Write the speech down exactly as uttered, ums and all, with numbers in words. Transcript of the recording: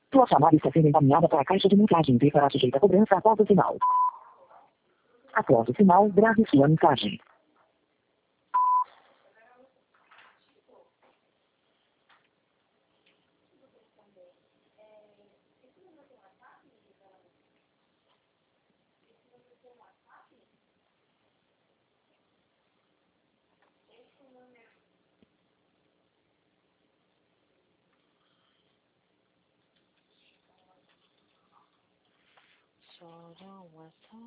Sua chamada está sendo encaminhada para a caixa de mensagem e será sujeita a cobrança após o sinal. Após o sinal, grave sua mensagem. Chora uma